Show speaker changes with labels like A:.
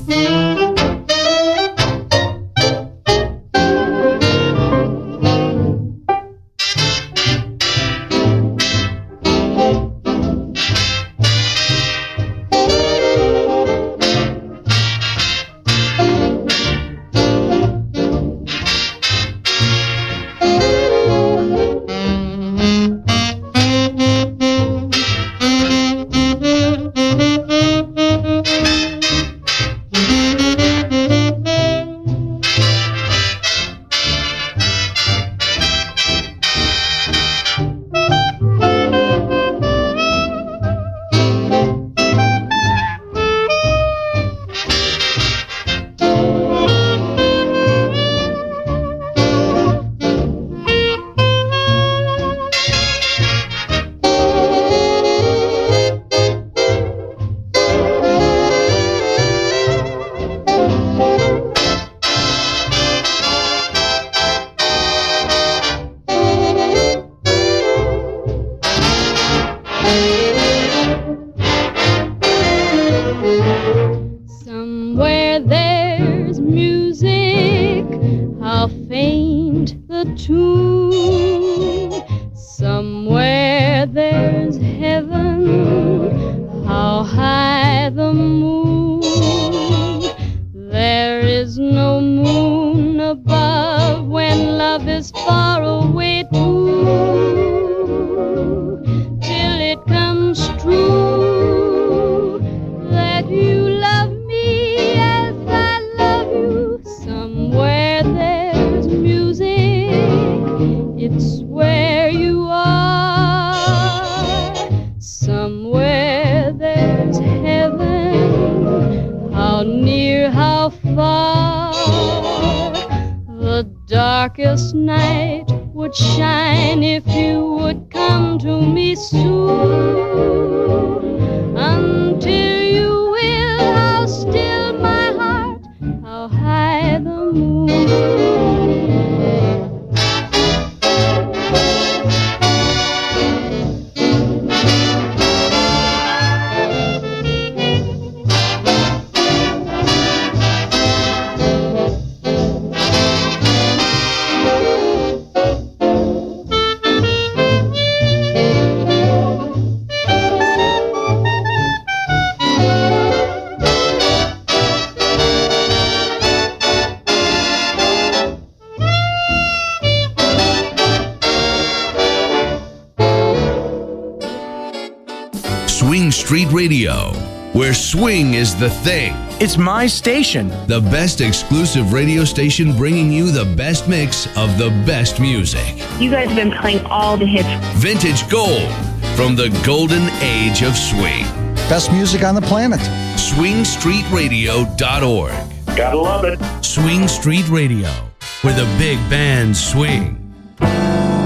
A: Swing Street Radio, where swing is the thing.
B: It's my station.
A: The best exclusive radio station bringing you the best mix of the best music.
C: You guys have been playing all the hits.
A: Vintage gold from the golden age of swing.
D: Best music on the planet.
A: SwingStreetRadio.org.
E: Gotta love it.
A: Swing Street Radio, where the big bands swing.